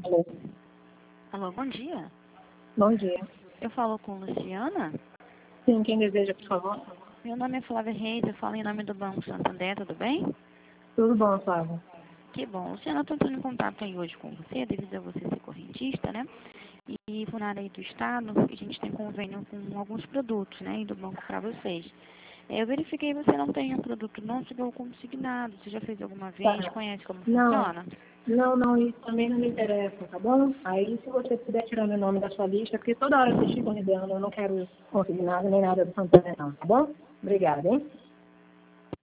Alô. Alô, bom dia. Bom dia. Eu falo com Luciana. Sim, quem deseja, por favor? Meu nome é Flávia Reis, eu falo em nome do Banco Santander, tudo bem? Tudo bom, Flávia? Que bom. Luciana, eu estou entrando em contato aí hoje com você, devido a você ser correntista, né? E funcionária aí do Estado, a gente tem convênio com alguns produtos, né? E do banco para vocês. Eu verifiquei que você não tem um produto não chegou consignado. Você já fez alguma vez? Tá. Conhece como Não, funciona? não, isso também não me interessa, tá bom? Aí, se você puder tirar meu nome da sua lista, porque toda hora vocês ficam me dando, eu não quero conseguir nada, nem nada do Santander, não, tá bom? Obrigada, hein?